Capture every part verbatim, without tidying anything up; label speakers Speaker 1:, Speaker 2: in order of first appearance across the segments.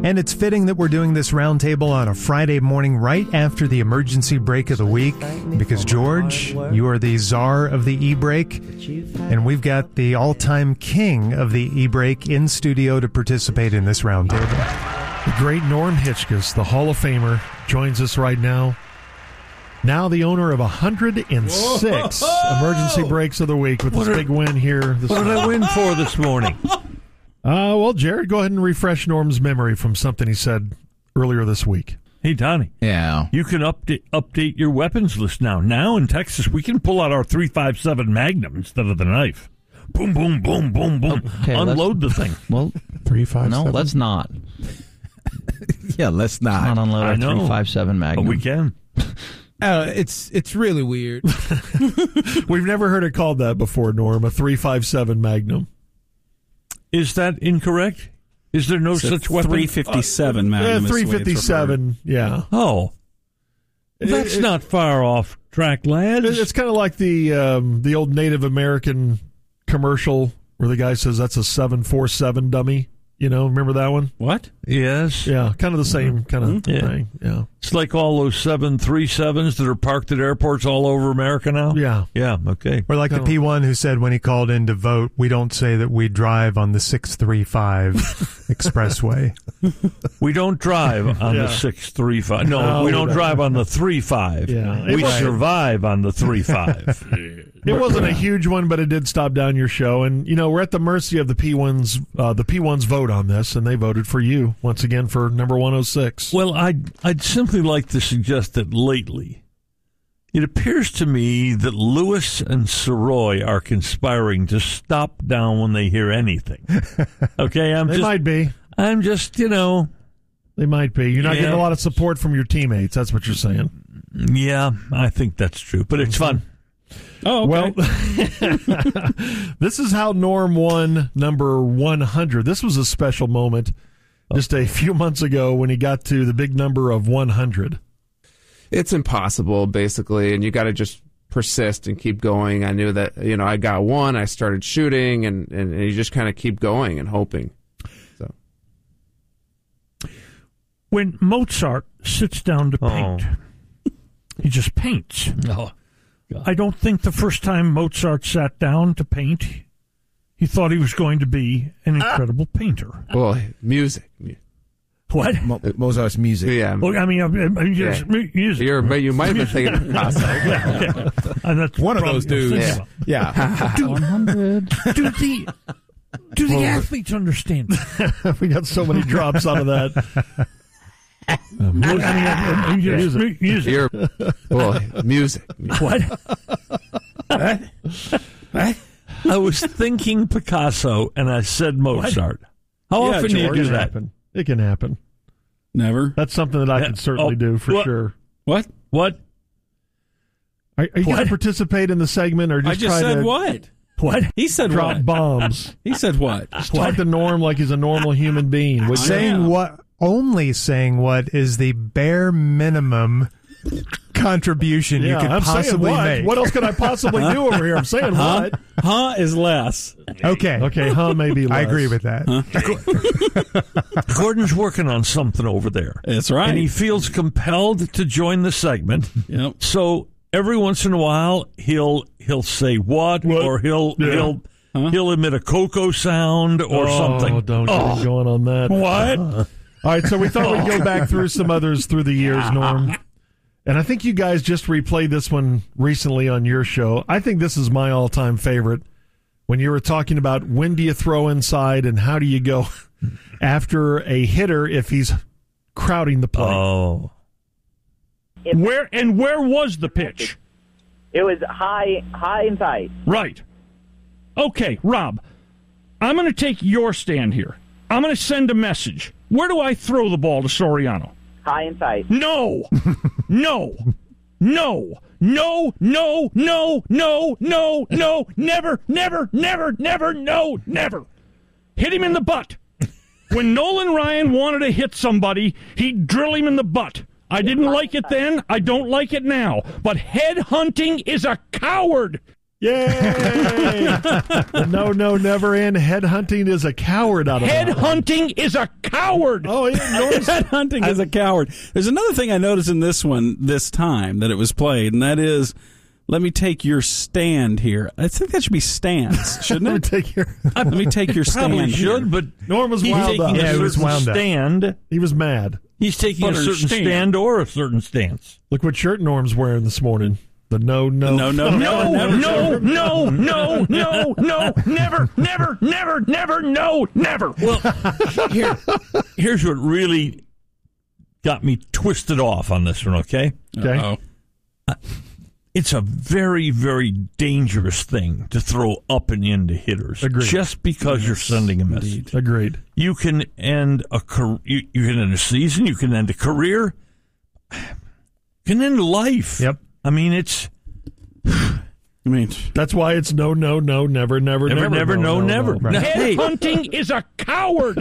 Speaker 1: And it's fitting that we're doing this roundtable on a Friday morning right after the emergency break of the week, because, George, you are the czar of the e-break, and we've got the all-time king of the e-break in studio to participate in this roundtable.
Speaker 2: The great Norm Hitchkus, the Hall of Famer, joins us right now. Now the owner of one hundred six Whoa! Emergency breaks of the week with this big win here. This
Speaker 3: what did I win for this morning?
Speaker 2: Uh, well, Jared, go ahead and refresh Norm's memory from something he said earlier this week.
Speaker 3: Hey, Donnie.
Speaker 4: Yeah.
Speaker 3: You can update update your weapons list now. Now in Texas, we can pull out our three five seven Magnum instead of the knife. Boom, boom, boom, boom, boom.
Speaker 4: Okay,
Speaker 3: unload the thing.
Speaker 4: Well,
Speaker 1: three five seven.
Speaker 4: No, let's not.
Speaker 5: yeah, let's not.
Speaker 4: Let's not unload
Speaker 3: I
Speaker 4: our
Speaker 3: know.
Speaker 4: three five seven Magnum.
Speaker 3: But we can.
Speaker 5: Uh, it's it's really weird.
Speaker 2: We've never heard it called that before, Norm, a three five seven Magnum.
Speaker 3: Is that incorrect? Is there no
Speaker 6: it's
Speaker 3: such weapon?
Speaker 6: three fifty-seven
Speaker 2: uh,
Speaker 6: Magnum.
Speaker 2: Yeah, three fifty-seven, yeah.
Speaker 3: Oh. That's
Speaker 2: it, it,
Speaker 3: not far off track, lads.
Speaker 2: It's kind of like the um, the old Native American commercial where the guy says that's a seven forty-seven dummy. You know, remember that one?
Speaker 6: What?
Speaker 3: Yes.
Speaker 2: Yeah, kind of the same kind of
Speaker 3: mm-hmm. yeah.
Speaker 2: thing. Yeah.
Speaker 3: It's like all those seven thirty-sevens that are parked at airports all over America now?
Speaker 2: Yeah.
Speaker 3: Yeah, okay.
Speaker 1: Or like the P one who said when he called in to vote, we don't say that we drive on the six thirty-five expressway.
Speaker 3: We don't drive on
Speaker 2: yeah.
Speaker 3: the six thirty-five. No,
Speaker 2: no
Speaker 3: we don't
Speaker 2: no.
Speaker 3: drive on the thirty-five.
Speaker 2: Yeah.
Speaker 3: We
Speaker 2: right.
Speaker 3: survive on the thirty-five.
Speaker 2: It wasn't a huge one, but it did stop down your show. And, you know, we're at the mercy of the P one's, uh, the P one's vote on this, and they voted for you, once again, for number one oh six.
Speaker 3: Well, I'd, I'd simply like to suggest that lately, it appears to me that Lewis and Soroy are conspiring to stop down when they hear anything. Okay? I'm
Speaker 2: they
Speaker 3: just,
Speaker 2: might be.
Speaker 3: I'm just, you know.
Speaker 2: They might be. You're not
Speaker 3: yeah.
Speaker 2: getting a lot of support from your teammates. That's what you're saying.
Speaker 3: Yeah, I think that's true. But it's fun.
Speaker 6: Oh, okay.
Speaker 2: Well, this is how Norm won number one hundred. This was a special moment just a few months ago when he got to the big number of one hundred.
Speaker 7: It's impossible, basically, and you got to just persist and keep going. I knew that, you know, I got one, I started shooting, and, and, and you just kind of keep going and hoping. So,
Speaker 8: when Mozart sits down to paint, oh. he just paints.
Speaker 3: Oh.
Speaker 8: God. I don't think the first time Mozart sat down to paint, he thought he was going to be an incredible ah. painter.
Speaker 7: Well, music.
Speaker 8: What?
Speaker 5: Mo- Mozart's music.
Speaker 7: Yeah.
Speaker 8: Well, I mean, I mean just yeah. music.
Speaker 7: You're, but you might have been thinking Picasso.
Speaker 8: yeah, yeah. And that's
Speaker 5: one of those dudes.
Speaker 7: Yeah.
Speaker 5: yeah.
Speaker 8: do, one hundred. Do the, do the well, athletes understand?
Speaker 2: We got so many drops out of that.
Speaker 8: Um, I mean, I mean, music. music.
Speaker 7: You're, well, music.
Speaker 8: What?
Speaker 3: what? What? I was thinking Picasso, and I said Mozart. What? How
Speaker 2: yeah,
Speaker 3: often do you do that?
Speaker 2: Happen. It can happen.
Speaker 6: Never.
Speaker 2: That's something that I yeah. can certainly
Speaker 3: oh,
Speaker 2: do for
Speaker 3: what?
Speaker 2: sure.
Speaker 6: What?
Speaker 3: What?
Speaker 2: Are, are you going to participate in the segment, or just
Speaker 6: I just
Speaker 2: try
Speaker 6: said
Speaker 2: to
Speaker 6: what?
Speaker 8: What?
Speaker 6: He said
Speaker 2: drop
Speaker 6: what?
Speaker 2: bombs?
Speaker 6: He said what?
Speaker 2: Just talk to Norm like he's a normal human being.
Speaker 1: With saying yeah. what? Only saying what is the bare minimum contribution
Speaker 2: yeah,
Speaker 1: you could
Speaker 2: I'm
Speaker 1: possibly
Speaker 2: saying what?
Speaker 1: make.
Speaker 2: What else can I possibly do over here? I'm saying
Speaker 6: huh?
Speaker 2: what?
Speaker 6: Huh is less.
Speaker 1: Okay.
Speaker 2: Okay, huh maybe less.
Speaker 1: I agree with that.
Speaker 3: Huh? Gordon's working on something over there.
Speaker 6: That's right.
Speaker 3: And he feels compelled to join the segment.
Speaker 6: Yep.
Speaker 3: So every once in a while he'll he'll say what,
Speaker 2: what?
Speaker 3: or he'll
Speaker 2: yeah.
Speaker 3: he'll
Speaker 6: huh?
Speaker 3: he'll emit a cocoa sound or
Speaker 2: oh,
Speaker 3: something.
Speaker 2: Don't get
Speaker 3: oh.
Speaker 2: going on that.
Speaker 3: What?
Speaker 2: Uh, all right, so we thought we'd go back through some others through the years, Norm. And I think you guys just replayed this one recently on your show. I think this is my all-time favorite. When you were talking about when do you throw inside and how do you go after a hitter if he's crowding the plate.
Speaker 3: Oh.
Speaker 8: Where and where was the pitch?
Speaker 9: It was high, high and tight.
Speaker 8: Right. Okay, Rob, I'm going to take your stand here. I'm going to send a message. Where do I throw the ball to Soriano?
Speaker 9: High and tight.
Speaker 8: No. no. No. No, no, no, no, no, no, never, never, never, never, no, never. Hit him in the butt. When Nolan Ryan wanted to hit somebody, he'd drill him in the butt. I didn't like it then. I don't like it now. But head hunting is a coward.
Speaker 2: Yay! The no, no, never end. Headhunting is a coward out of
Speaker 8: Head
Speaker 2: that.
Speaker 8: hunting is a coward.
Speaker 2: Oh, yeah. Norm's,
Speaker 6: Head hunting is a coward. There's another thing I noticed in this one this time that it was played, and that is, let me take your stand here. I think that should be stance, shouldn't
Speaker 2: let me
Speaker 6: it?
Speaker 2: take your.
Speaker 6: Let me take your stand
Speaker 3: Probably
Speaker 6: here.
Speaker 3: should, but
Speaker 2: Norm was
Speaker 3: he's
Speaker 2: wound
Speaker 3: taking
Speaker 2: up.
Speaker 3: a
Speaker 1: Yeah, he was
Speaker 3: certain
Speaker 1: wound up.
Speaker 3: stand.
Speaker 2: He was mad.
Speaker 3: He's taking a certain
Speaker 6: Understand.
Speaker 3: stand or a certain stance.
Speaker 2: Look what shirt Norm's wearing this morning. The no, no,
Speaker 6: No, no,
Speaker 8: No,
Speaker 6: never,
Speaker 8: no, no, no, no, no, never, never, never, never, no, never.
Speaker 3: Well, here, here's what really got me twisted off on this one, okay?
Speaker 2: Okay.
Speaker 6: Uh-oh.
Speaker 3: It's a very, very dangerous thing to throw up and into hitters.
Speaker 2: Agreed.
Speaker 3: Just because you're sending a message.
Speaker 2: Agreed.
Speaker 3: You can end a car- you, you can end a season, you can end a career, you can end life.
Speaker 2: Yep.
Speaker 3: I mean, it's
Speaker 6: I mean,
Speaker 2: That's why it's no, no, no, never, never,
Speaker 3: never, never, no, never.
Speaker 2: Right.
Speaker 3: No.
Speaker 8: Head
Speaker 3: Hey,
Speaker 8: hunting is a coward.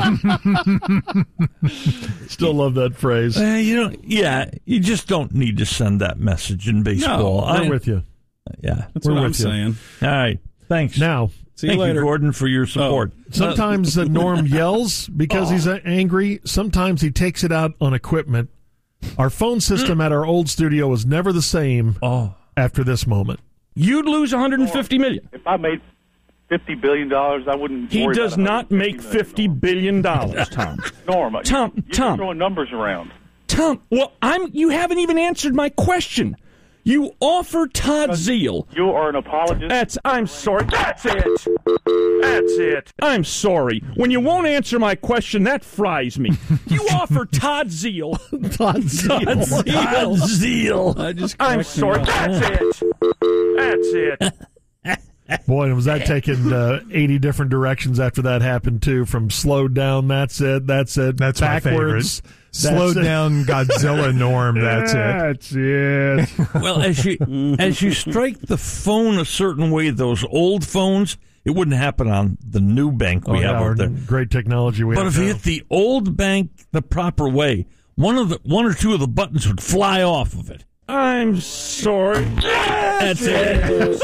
Speaker 2: Still love that phrase.
Speaker 3: uh, you know, yeah, you just don't need to send that message in baseball.
Speaker 6: No,
Speaker 2: We're
Speaker 3: I-
Speaker 2: with you.
Speaker 3: Yeah.
Speaker 6: that's
Speaker 2: We're
Speaker 6: what I'm
Speaker 2: with you.
Speaker 6: saying.
Speaker 3: All right. Thanks.
Speaker 2: Now,
Speaker 6: See you
Speaker 3: Thank
Speaker 6: later.
Speaker 3: you, Gordon, for your support.
Speaker 2: sometimes uh, Norm yells because
Speaker 3: Oh.
Speaker 2: he's uh, angry. Sometimes he takes it out on equipment. Our phone system at our old studio was never the same
Speaker 3: Oh.
Speaker 2: after this moment.
Speaker 8: You'd lose one hundred fifty million.
Speaker 4: If I made fifty billion dollars, I wouldn't.
Speaker 8: He
Speaker 4: worry
Speaker 8: does
Speaker 4: about
Speaker 8: not make fifty billion dollars, Tom.
Speaker 4: Norm,
Speaker 8: Tom,
Speaker 4: you, you're
Speaker 8: Tom.
Speaker 4: throwing numbers around.
Speaker 8: Tom, well, I'm. You haven't even answered my question. You offer Todd Zeal.
Speaker 4: You are an apologist.
Speaker 8: That's. I'm sorry. That's it. That's it. I'm sorry. When you won't answer my question, that fries me. You offer Todd Zeal.
Speaker 2: Todd Zeal.
Speaker 8: Todd Zeal.
Speaker 3: God, zeal.
Speaker 6: I just
Speaker 8: I'm
Speaker 6: cracked me
Speaker 8: sorry.
Speaker 6: up.
Speaker 8: That's it. That's it.
Speaker 2: Boy, was that taking uh, eighty different directions after that happened, too. From slowed down, that's it, that's it,
Speaker 1: That's my
Speaker 2: backwards.
Speaker 1: favorite. Slowed
Speaker 2: That's it.
Speaker 1: down Godzilla Norm, that's it.
Speaker 2: That's it.
Speaker 3: Well, as you as you strike the phone a certain way, those old phones, it wouldn't happen on the new bank we
Speaker 2: Oh, yeah,
Speaker 3: have
Speaker 2: our
Speaker 3: out there.
Speaker 2: great technology we
Speaker 3: But
Speaker 2: have
Speaker 3: if you
Speaker 2: now.
Speaker 3: hit the old bank the proper way, one of the one or two of the buttons would fly off of it.
Speaker 8: I'm sorry.
Speaker 3: That's it.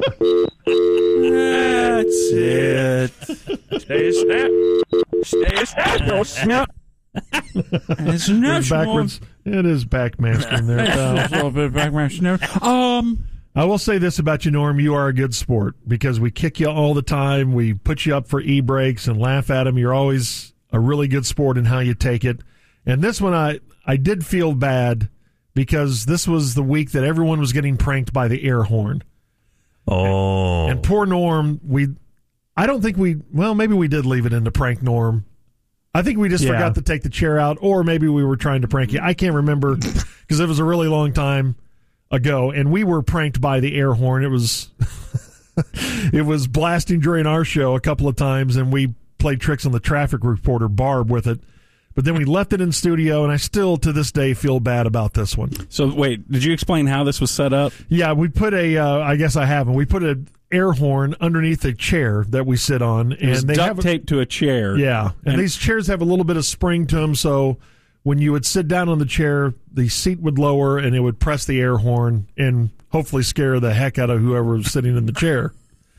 Speaker 6: That's it.
Speaker 8: Stay snap. Stay snap. No snap.
Speaker 6: It's
Speaker 2: It
Speaker 6: national.
Speaker 2: is backwards. It is backmastering there, pal.
Speaker 6: A little bit of background. Um,
Speaker 2: I will say this about you, Norm. You are a good sport because we kick you all the time. We put you up for e-breaks and laugh at them. You're always a really good sport in how you take it. And this one, I, I did feel bad because this was the week that everyone was getting pranked by the air horn.
Speaker 3: Oh,
Speaker 2: And poor Norm, we, I don't think we, well, maybe we did leave it in to prank Norm. I think we just
Speaker 1: Yeah.
Speaker 2: forgot to take the chair out, or maybe we were trying to prank you. I can't remember because it was a really long time ago, and we were pranked by the air horn. It was it was blasting during our show a couple of times, and we played tricks on the traffic reporter Barb with it. But then we left it in studio, and I still to this day feel bad about this one.
Speaker 6: so wait, did you explain how this was set up?
Speaker 2: Yeah, we put a. Uh, I guess I haven't. We put an air horn underneath a chair that we sit on,
Speaker 6: It was
Speaker 2: and they
Speaker 6: duct
Speaker 2: have a,
Speaker 6: taped to a chair.
Speaker 2: Yeah, and,
Speaker 6: And-
Speaker 2: these chairs have a little bit of spring to them, so when you would sit down on the chair, the seat would lower and it would press the air horn and hopefully scare the heck out of whoever was sitting in the chair.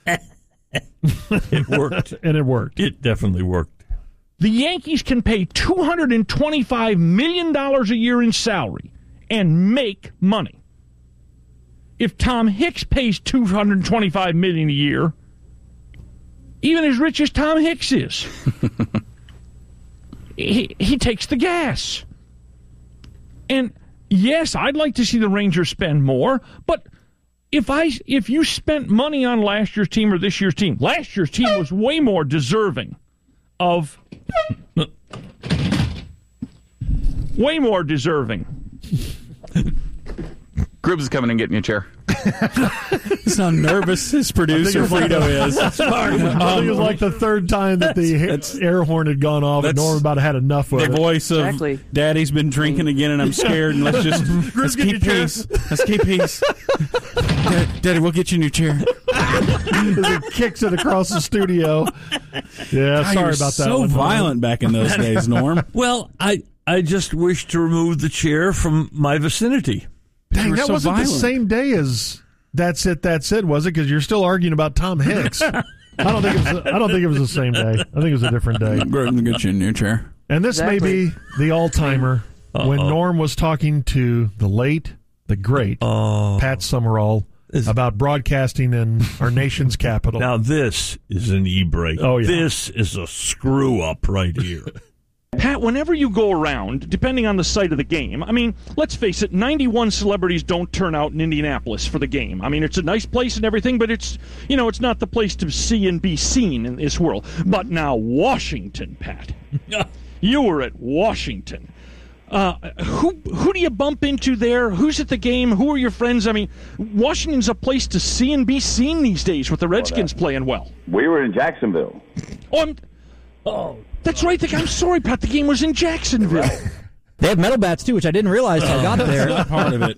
Speaker 3: it worked.
Speaker 2: And it worked.
Speaker 3: It definitely worked.
Speaker 8: The Yankees can pay two hundred twenty-five million dollars a year in salary and make money. If Tom Hicks pays two hundred twenty-five million dollars a year, even as rich as Tom Hicks is, he, he takes the gas. And yes, I'd like to see the Rangers spend more, but if I if you spent money on last year's team or this year's team, last year's team was way more deserving of way more deserving.
Speaker 10: Gribbs is coming and getting you a chair.
Speaker 6: He's how nervous his producer Frito is.
Speaker 2: I think it was like the third time that the
Speaker 6: That's-
Speaker 2: ha- air horn had gone off, and
Speaker 6: that's-
Speaker 2: Norm about had enough of
Speaker 6: The
Speaker 2: it.
Speaker 6: voice of
Speaker 9: Exactly.
Speaker 6: Daddy's been drinking again, and I'm scared. And let's just let's
Speaker 3: get
Speaker 6: keep
Speaker 3: your chair.
Speaker 6: peace. Let's keep peace. Dad, Daddy, we'll get you a new chair.
Speaker 2: As he kicks it across the studio. Yeah,
Speaker 6: God,
Speaker 2: sorry
Speaker 6: you were
Speaker 2: about that.
Speaker 6: So
Speaker 2: one, Norm.
Speaker 6: violent back in those days, Norm.
Speaker 3: Well, I I just wish to remove the chair from my vicinity.
Speaker 2: Dang,
Speaker 6: were
Speaker 2: that
Speaker 6: so
Speaker 2: wasn't the
Speaker 6: violent.
Speaker 2: same day as That's It, That's It, was it? Because you're still arguing about Tom Hicks. I don't think it was. I don't think it was the same day. I think it was a different day.
Speaker 6: Gordon, get you a new chair.
Speaker 2: And this
Speaker 9: Exactly.
Speaker 2: may be the all-timer when Norm was talking to the late, the great
Speaker 3: Oh.
Speaker 2: Pat Summerall
Speaker 3: Is-
Speaker 2: about broadcasting in our nation's capital.
Speaker 3: Now this is an e-break.
Speaker 2: Oh, yeah.
Speaker 3: This is a screw up right here.
Speaker 8: Pat, whenever you go around, depending on the site of the game, I mean, let's face it, ninety-one celebrities don't turn out in Indianapolis for the game. I mean, it's a nice place and everything, but it's, you know, it's not the place to see and be seen in this world. But now Washington, Pat. You were at Washington. Uh, who who do you bump into there? Who's at the game? Who are your friends? I mean, Washington's a place to see and be seen these days with the Redskins playing well.
Speaker 11: We were in Jacksonville.
Speaker 8: Oh, I'm, oh that's right. The, I'm sorry, Pat. The game was in Jacksonville.
Speaker 12: They have metal bats, too, which I didn't realize till I got there.
Speaker 6: That's part of it.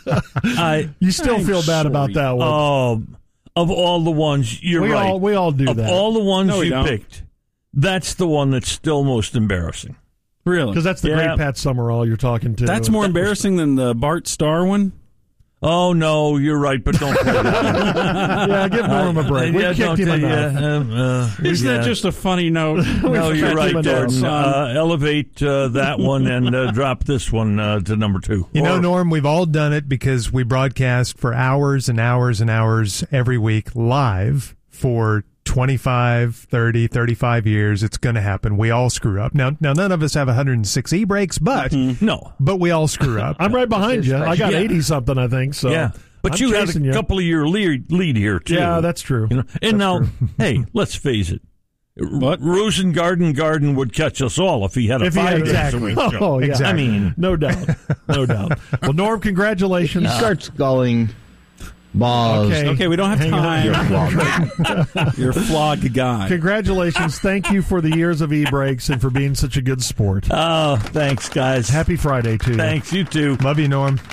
Speaker 3: I
Speaker 2: you still
Speaker 6: I'm
Speaker 2: feel bad
Speaker 6: sorry.
Speaker 2: about that one.
Speaker 3: Oh, of all the ones, you're
Speaker 2: we
Speaker 3: right.
Speaker 2: all we all do
Speaker 3: of
Speaker 2: that
Speaker 3: all the ones
Speaker 6: No, we
Speaker 3: you
Speaker 6: don't.
Speaker 3: picked, that's the one that's still most embarrassing.
Speaker 6: Really?
Speaker 2: because that's the
Speaker 3: Yeah.
Speaker 2: great Pat Summerall you're talking to.
Speaker 6: That's more embarrassing than the Bart Starr one?
Speaker 3: Oh no, you're right, but don't play that.
Speaker 2: Yeah, give Norm a break. We
Speaker 3: yeah,
Speaker 2: kicked
Speaker 3: don't
Speaker 2: him
Speaker 3: they,
Speaker 2: enough.
Speaker 3: yeah, um, uh,
Speaker 6: Isn't
Speaker 3: yeah.
Speaker 6: that just a funny note?
Speaker 3: No, you're right,
Speaker 2: him enough.
Speaker 3: Gordon. Uh, elevate uh, that one and uh, drop this one uh, to number two.
Speaker 1: You know,
Speaker 3: Or-
Speaker 1: Norm, we've all done it because we broadcast for hours and hours and hours every week live for twenty-five, thirty, thirty-five years. It's going to happen. We all screw up. Now, now none of us have one hundred six e-breaks, but
Speaker 3: no,
Speaker 1: but we all screw up.
Speaker 2: I'm right behind you. I got
Speaker 3: Yeah.
Speaker 2: eighty something, I think. So
Speaker 3: yeah, but
Speaker 2: I'm
Speaker 3: you had
Speaker 2: chasing
Speaker 3: a
Speaker 2: you.
Speaker 3: couple of year lead, lead here too.
Speaker 2: Yeah, that's true.
Speaker 3: You know, and
Speaker 2: That's
Speaker 3: now,
Speaker 2: true.
Speaker 3: hey, let's face it. What Rosengarten Garden would catch us all if he had a
Speaker 2: If he
Speaker 3: five
Speaker 2: had
Speaker 3: days
Speaker 2: exactly.
Speaker 3: a week show.
Speaker 2: Oh, yeah.
Speaker 1: Exactly.
Speaker 3: I mean,
Speaker 2: No doubt. No doubt. Well, Norm, congratulations.
Speaker 13: You start sculling balls.
Speaker 2: Okay.
Speaker 6: Okay, we don't have
Speaker 2: Hang on.
Speaker 6: time. You're a flawed guy.
Speaker 2: Congratulations. Thank you for the years of e-breaks and for being such a good sport.
Speaker 3: oh, thanks, guys.
Speaker 2: Happy Friday to you.
Speaker 3: Thanks, you too.
Speaker 1: Love you, Norm.